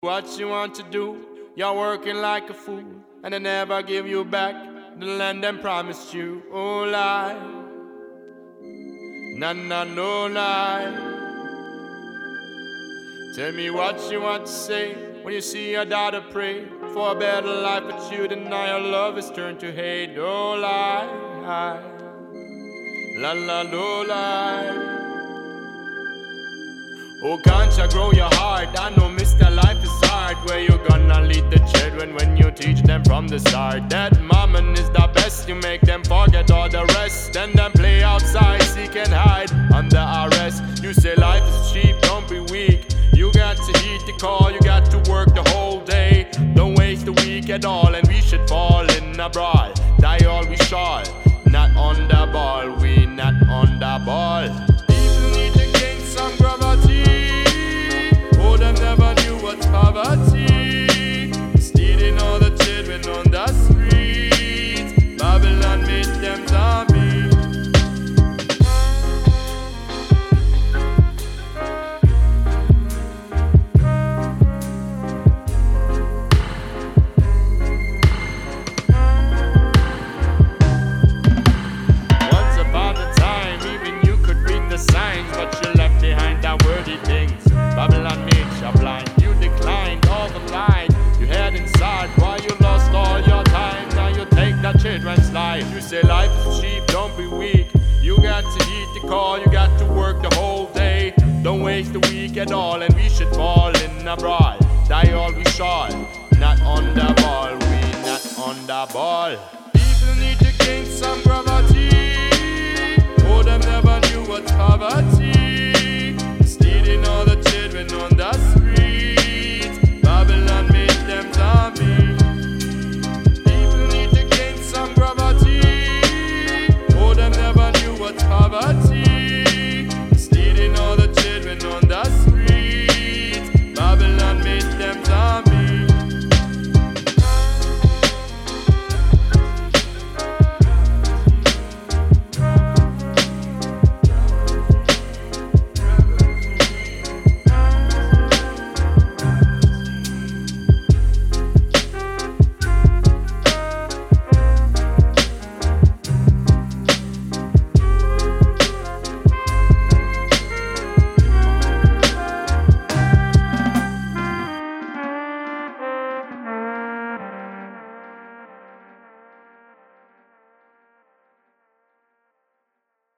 What you want to do, you're working like a fool, and they never give you back the land them promised you. Oh lie, no lie. Tell me what you want to say when you see your daughter pray for a better life, but you deny your love is turned to hate. Oh lie, no lie. Oh, can't you grow your heart? I know, Mr. Life is hard. Where you gonna lead the children when you teach them from the start? That mammon is the best, you make them forget all the rest. Then them play outside, seek and hide under arrest. You say life is cheap, don't be weak. You got to heed the call, you got to work the whole day. Don't waste the week at all, and we should fall in a brawl. Die all we shall, not on the ball, we not on the ball. People need to gain some gravity. Oh, them never knew what's poverty. Stealing all the children on the streets. Babylon made them zombies. Once upon a time, even you could read the signs, but you left behind the worthy things. Babylon made you blind, you declined all the line you had inside. Why you lost all your time, now you take the children's life. You say life is cheap, don't be weak. You got to heed the call, you got to work the whole day. Don't waste the week at all, and we should fall in a brawl. Die all we shall, not on the ball, we not on the ball. People need to gain some gravity. Oh, them never knew what's poverty.